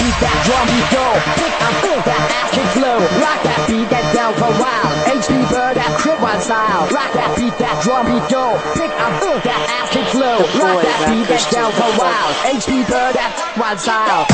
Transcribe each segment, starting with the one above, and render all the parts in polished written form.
beat, that drum beat go. Pick, I feel that ass kick flow. Rock that beat, get down for a while. HB Bird, that crib one style. Rock that beat, that drum beat go. Pick, I feel that ass kick flow. Rock that beat, get down for a while. HB Bird, that one style.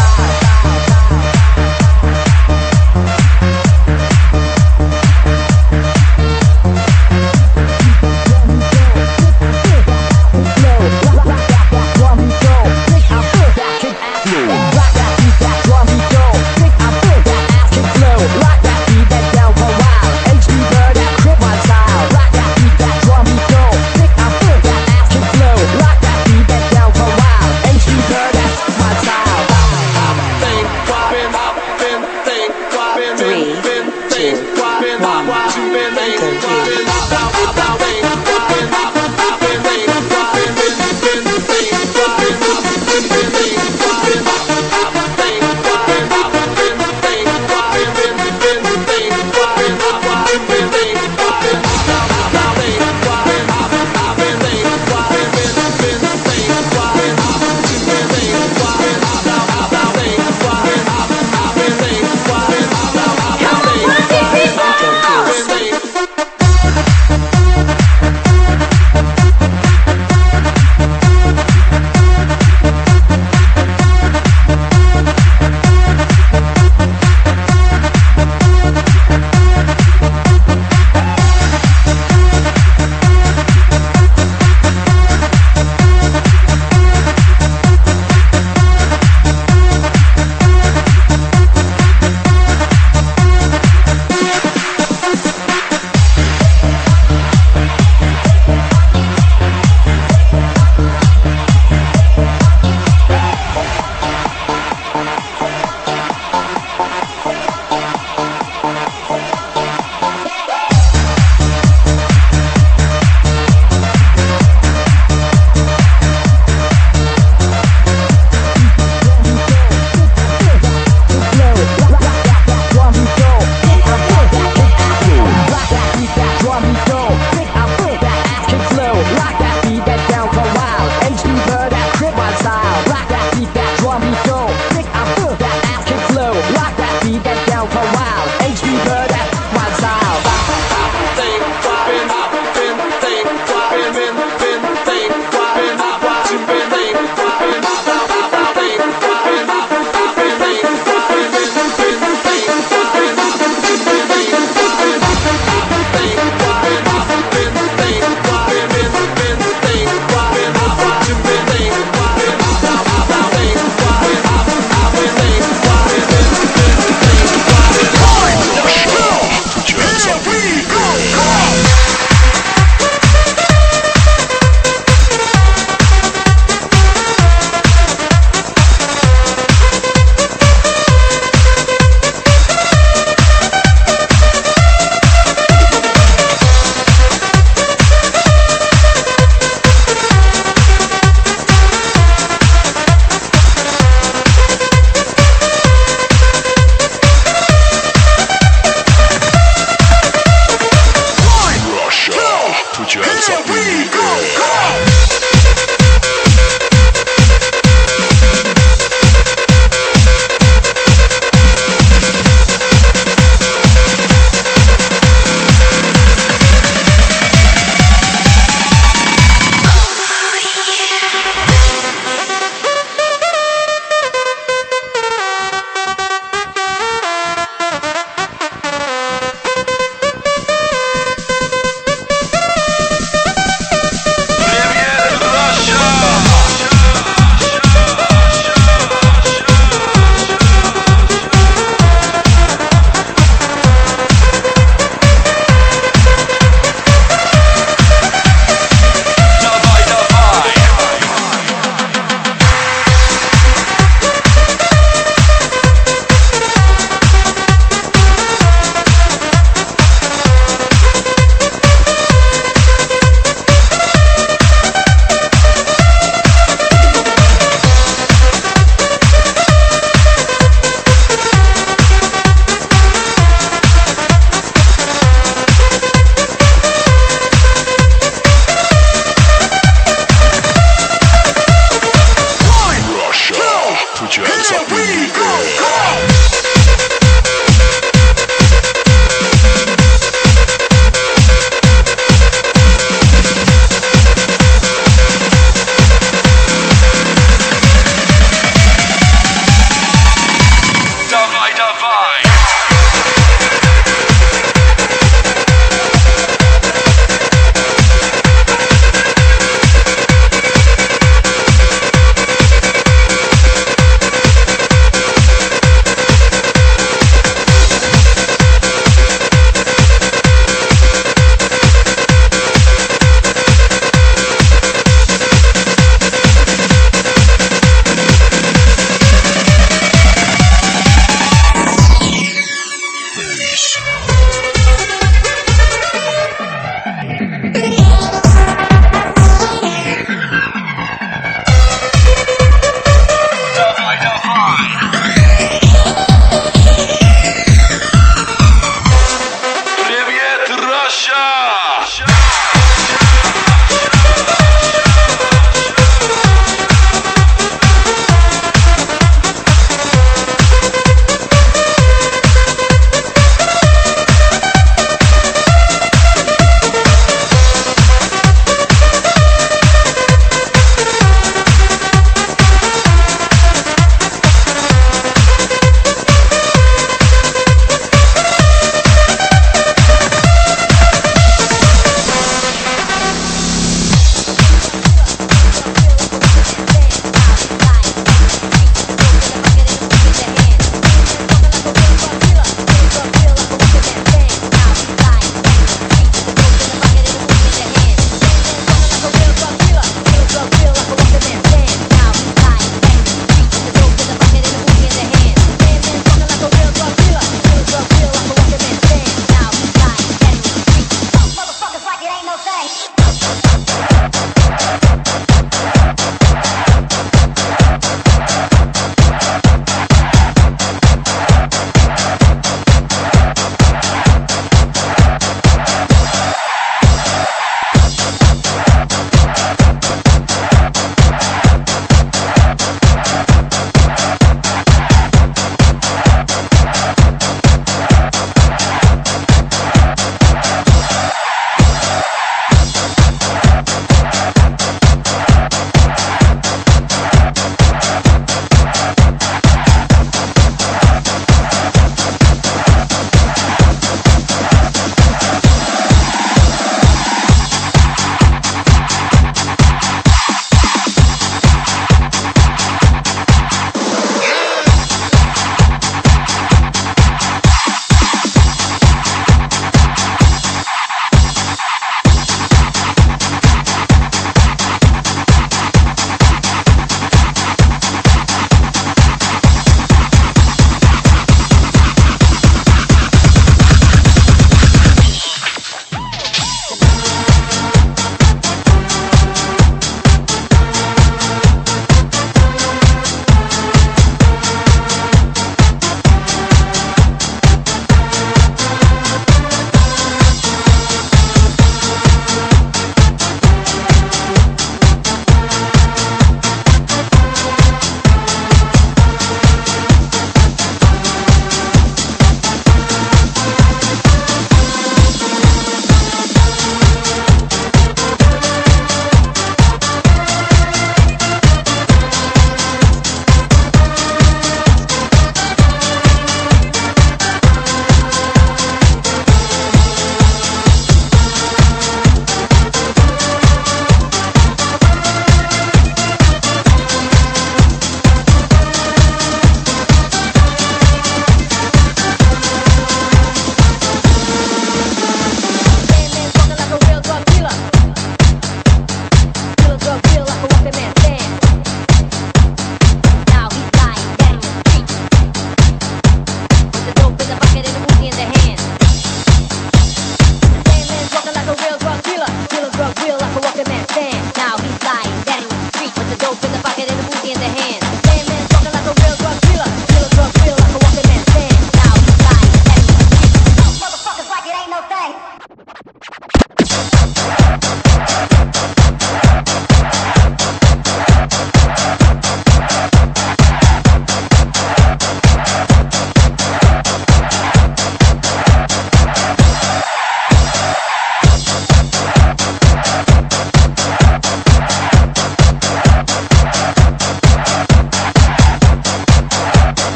Rock that beat, that drum beat go. Pick, I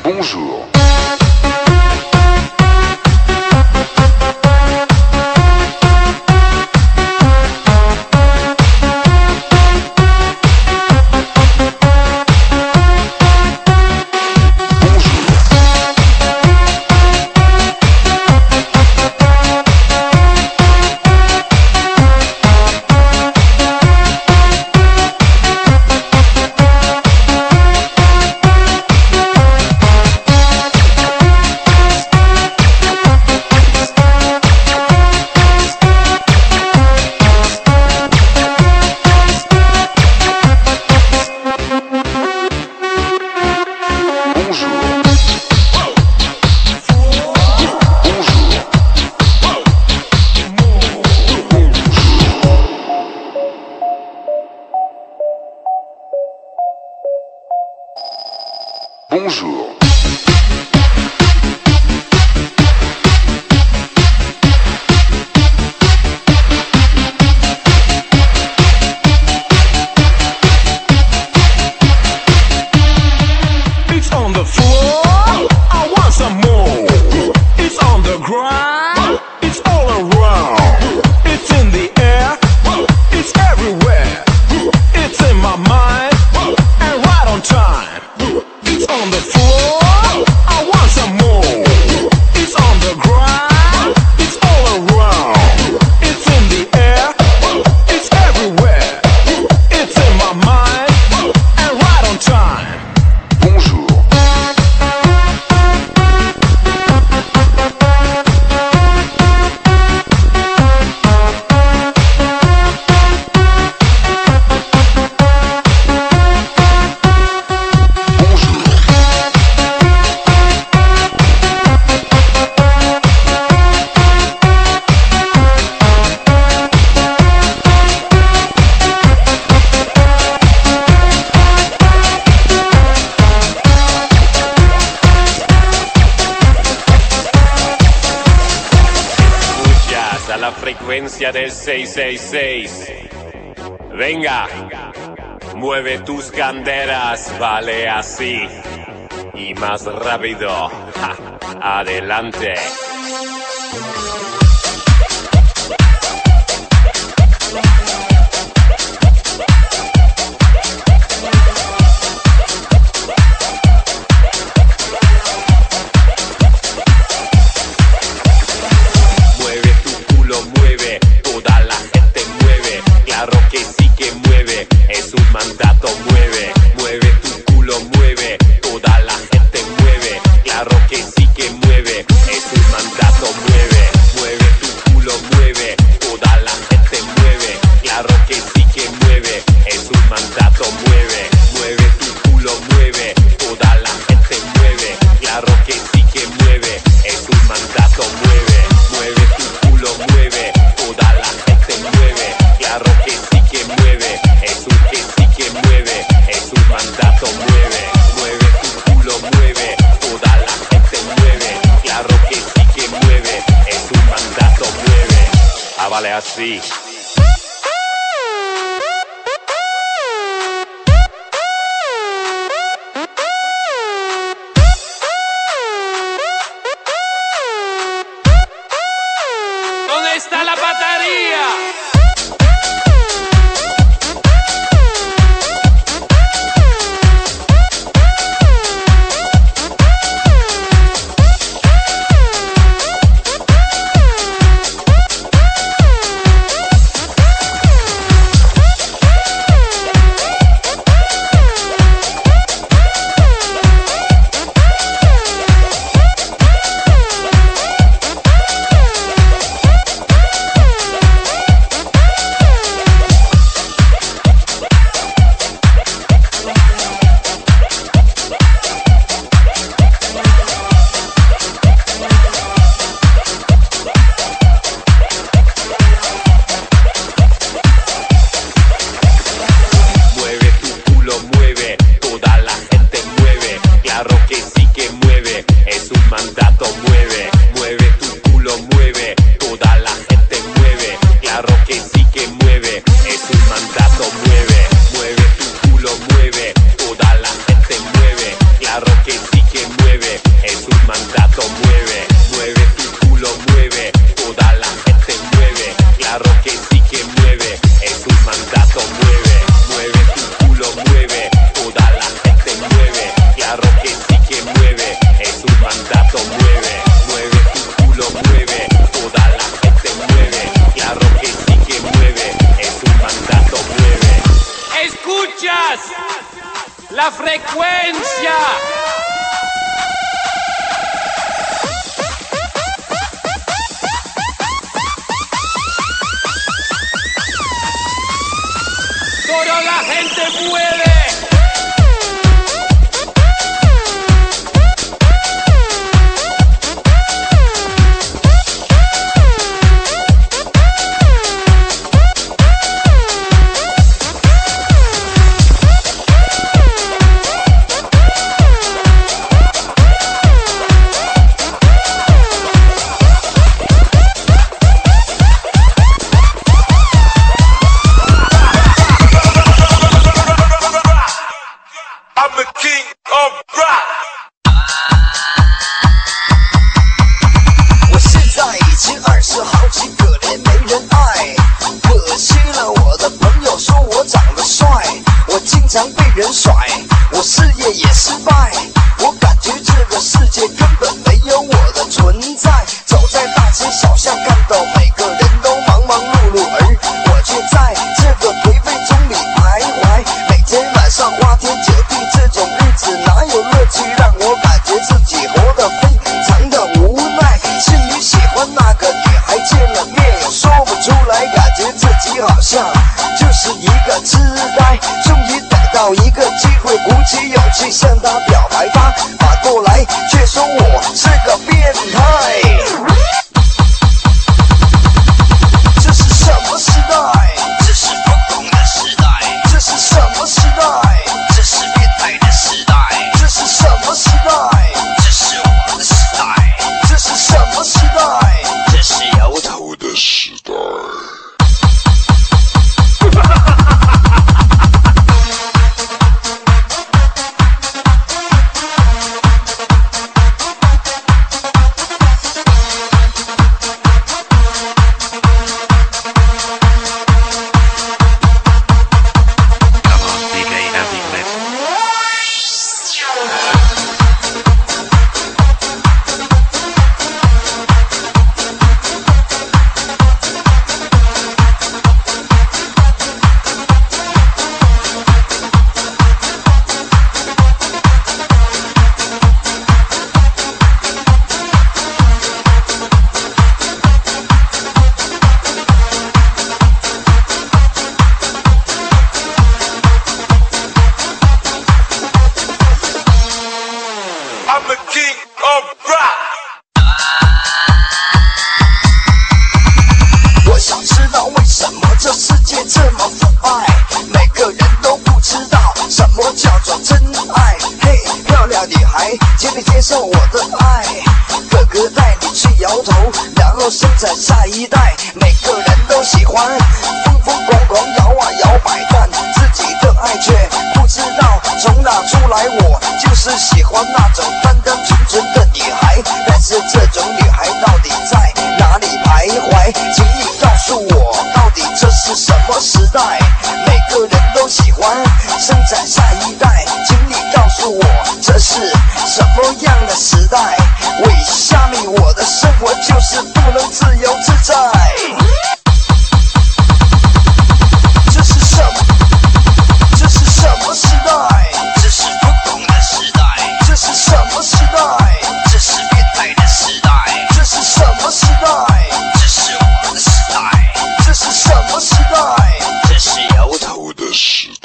Bonjour. Bonjour. It's on the floor, I want some more. It's on the ground, it's all around. It's in the air, it's everywhere. It's in my mind, and right on time. It's on the floor, I want some more. It's on the ground, it's all around. It's in the air, it's everywhere. It's in my mind, and right on time. Bonjour. A la frecuencia del 666. Venga, mueve tus caderas, vale así. Y más rápido, ja, adelante. Mueve, toda la gente mueve, claro que sí que mueve, es un mandato, mueve, mueve tu culo, mueve, toda la gente mueve, claro que sí que mueve, es un mandato, mueve, mueve tu culo, mueve, toda la gente mueve, claro que sí que mueve, es un mandato, mueve, mueve tu culo, mueve, toda la gente mueve, claro que sí que mueve, es un mandato, mueve, mueve tu culo, mueve, toda la gente mueve, claro que sí que mueve, es un que sí que mueve, es un mandato, mueve, mueve tu culo, mueve, toda la gente mueve, claro que sí que mueve, es un mandato, mueve, vale así. ¿Dónde está la batería? La frecuencia. Toda la gente mueve. 常被人甩，我事业也失败，我感觉这个世界根本没有我的存在。走在大街小巷，看到每个人都忙忙碌碌，而我却在这个颓废中里徘徊。每天晚上花天酒地，这种日子哪有乐趣？让我感觉自己活得非常的无奈。心里喜欢那个女孩，见了面也说不出来，感觉自己好像就是一个痴呆。终于到一个机会，鼓起勇气向他表白，他反过来却说我是个变态。这是什么时代？这是疯狂的时代。这是什么时代？这是变态的时代。这是什么时代？这是我的时代。这是什么时代？这是摇头的时代。生产下一代，每个人都喜欢疯疯狂狂摇啊摇摆，但自己的爱却不知道从哪出来。我就是喜欢那种单单纯纯的女孩，但是这种女孩到底在哪里徘徊？请你告诉我，到底这是什么时代？每个人都喜欢生产下一代，请你告诉我，这是什么样的时代？为虾米我的生活就是不能自由自在？这是什么？这是什么时代？这是疯狂的时代。这是什么时代？这是变态的时代。这是什么时代？这是我的时代。这是什么时代？这是摇头的时代。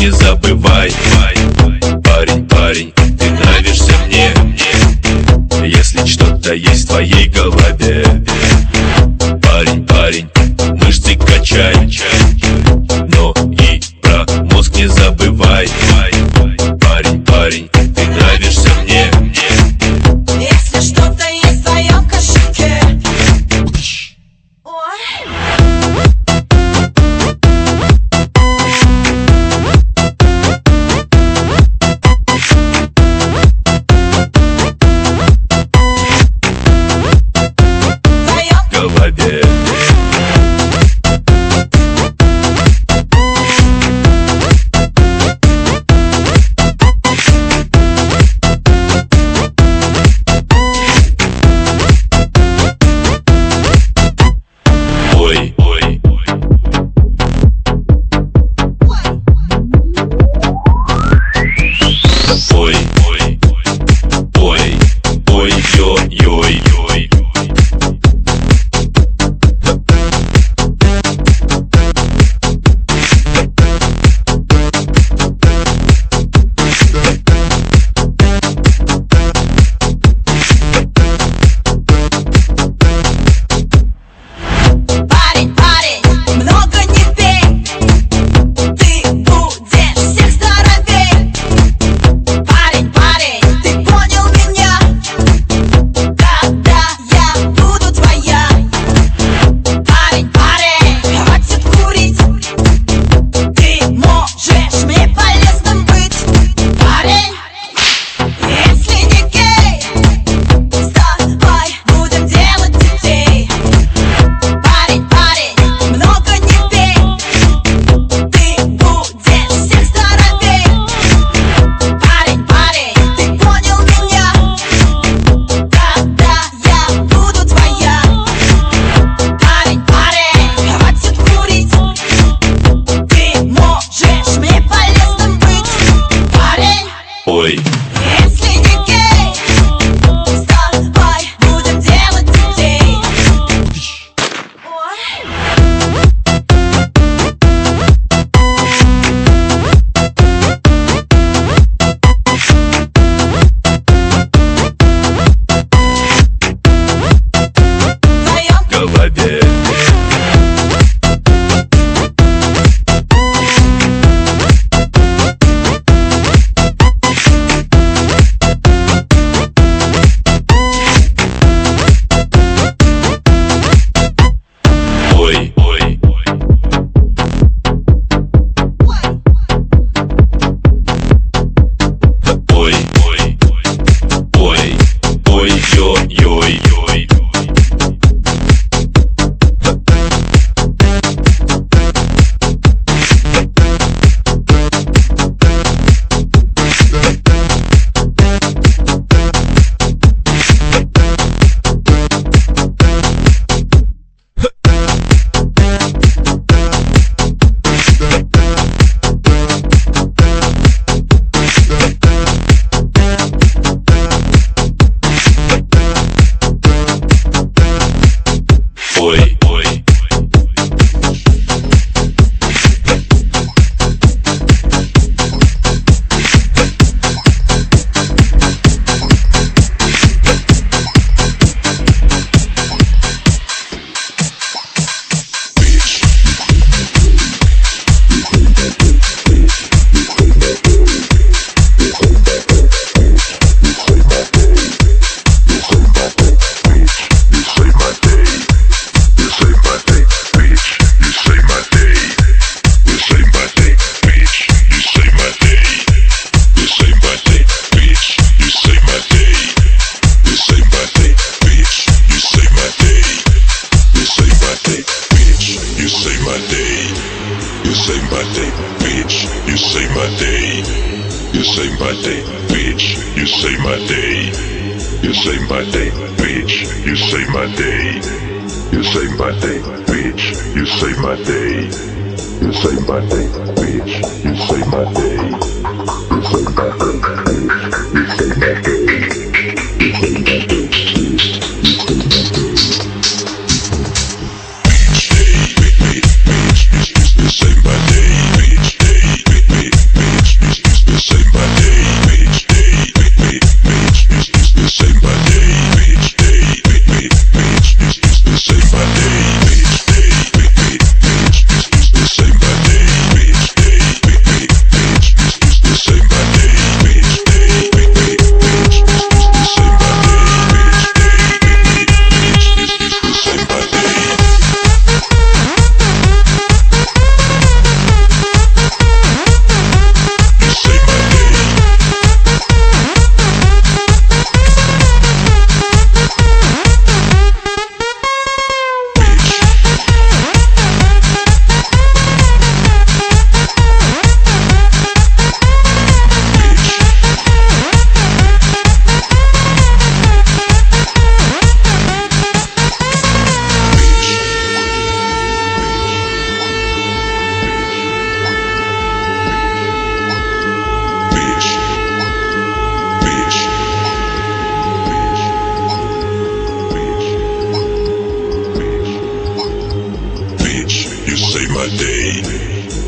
не забывай. Парень, парень, ты нравишься мне. Если что-то есть в твоей голове. Парень, парень, мышцы качай, но и про мозг не забывай. Парень, парень, ты нравишься мне. Если что-то есть в твоем кошельке.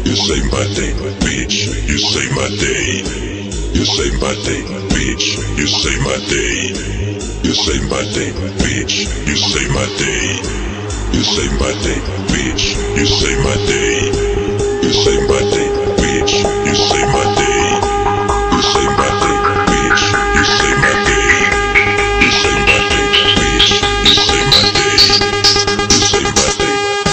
You say my day, bitch. You say my day. You say my day, bitch. You say my day. You say my day, bitch. You say my day. You say my day, bitch. You say my day. You say my day, bitch. You say my day. You say my day, bitch. You say my day. You say my day, bitch. You say my day. You say my day.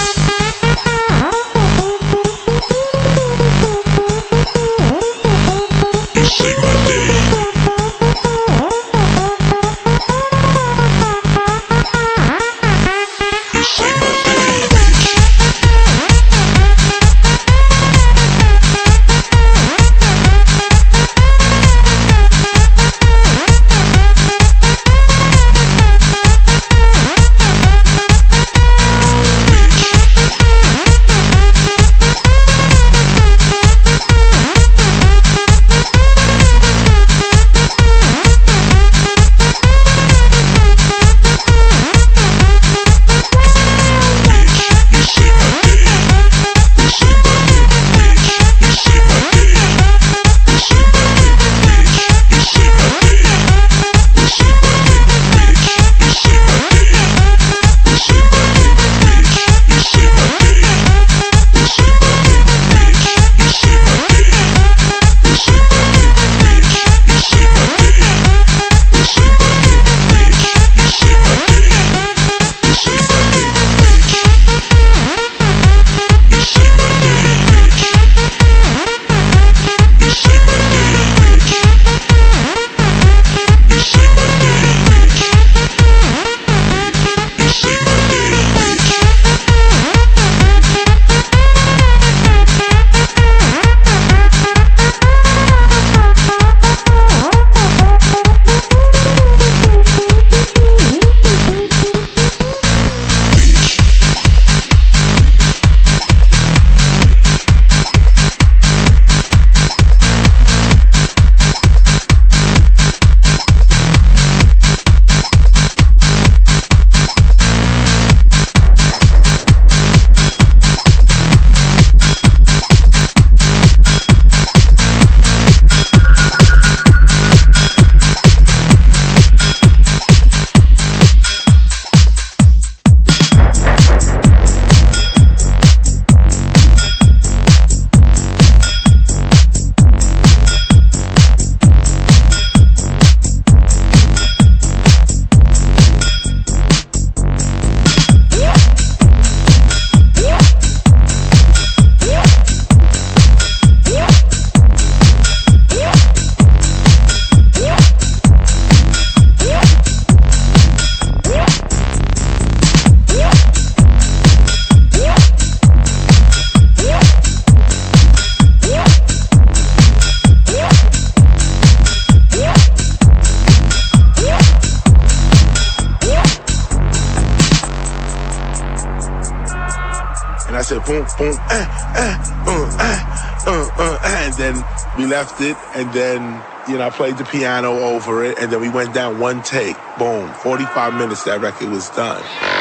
You say my day. You say my day, bitch. And I said, boom, boom, and then we left it, and then, I played the piano over it, and then we went down one take, boom, 45 minutes, that record was done.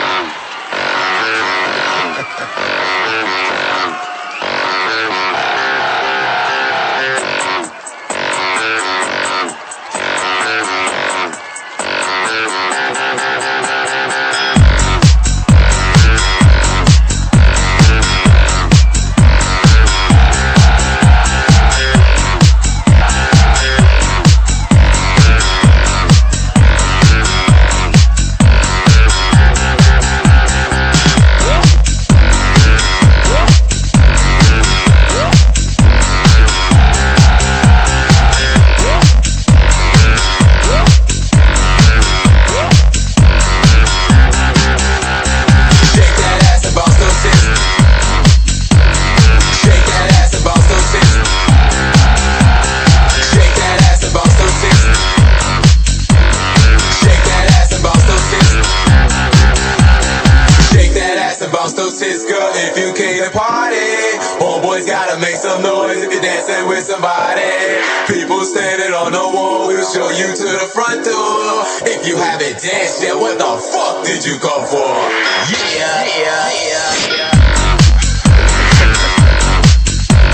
If you came to party, homeboys gotta make some noise if you're dancing with somebody. People standing on the wall will show you to the front door. If you haven't danced yet, what the fuck did you come for? Yeah.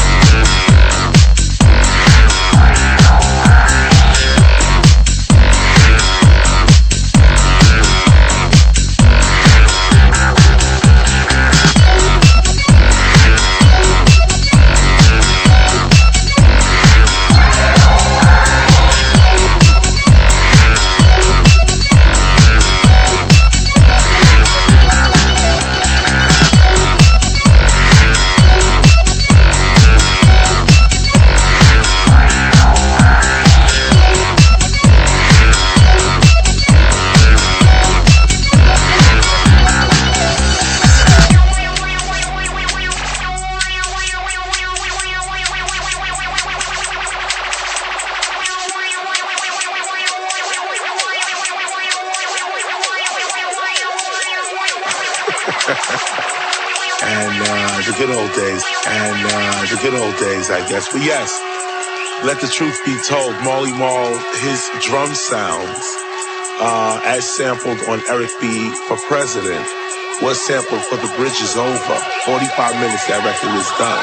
And the good old days. And the good old days, I guess. But yes, let the truth be told. Marley Marl, his drum sounds, as sampled on Eric B. for President, was sampled for The Bridge Is Over. 45 minutes, that record was done.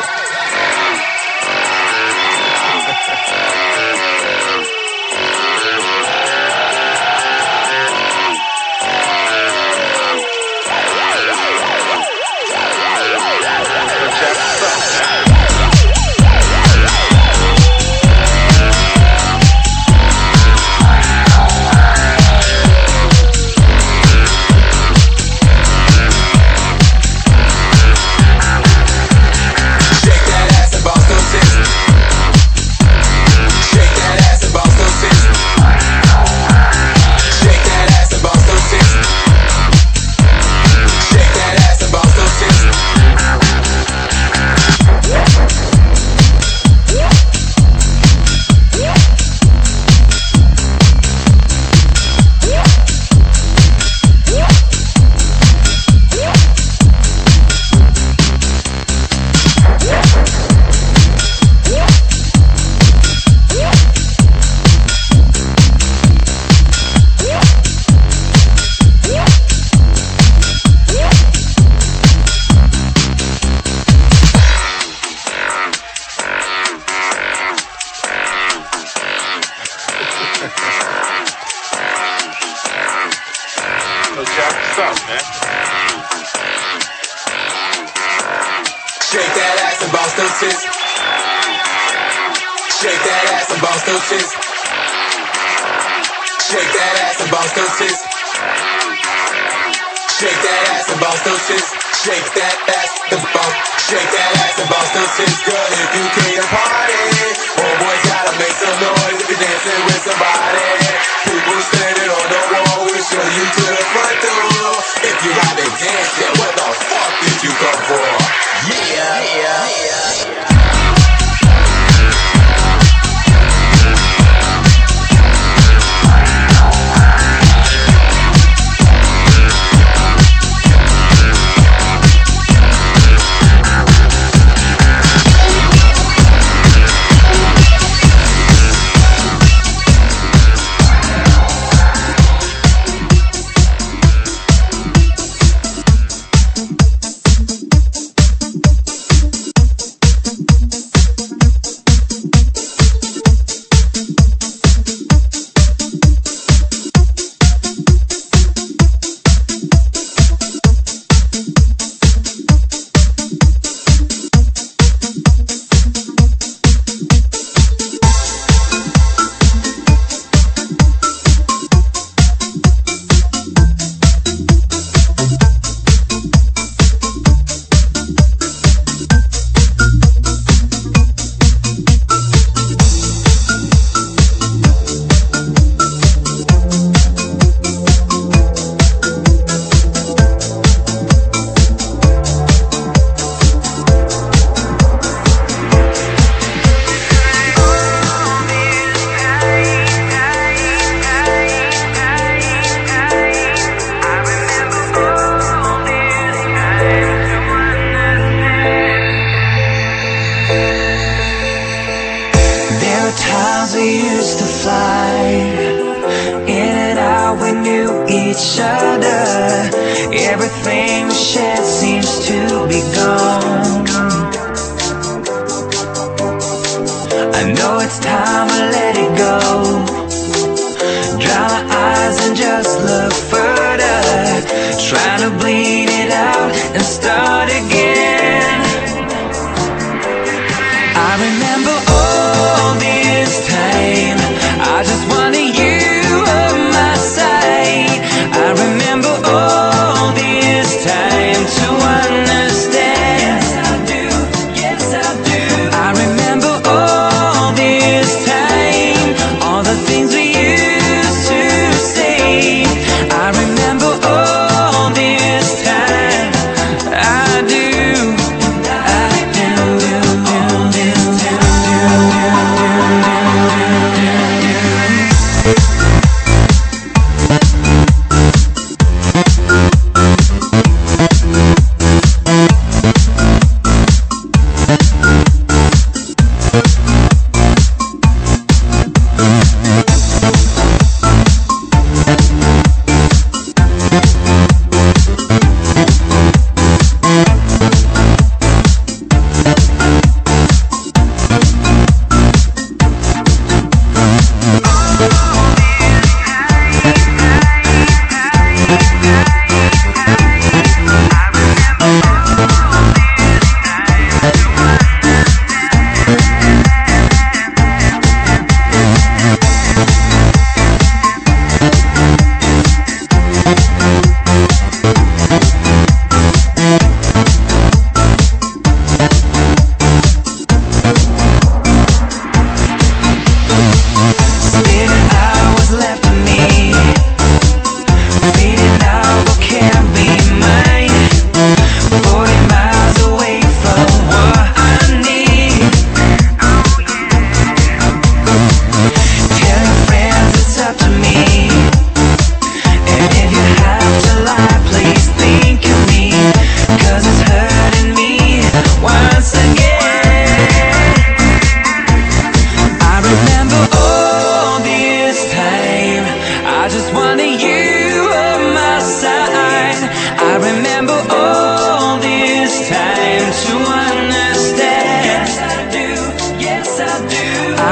I remember all this time. I do.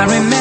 I remember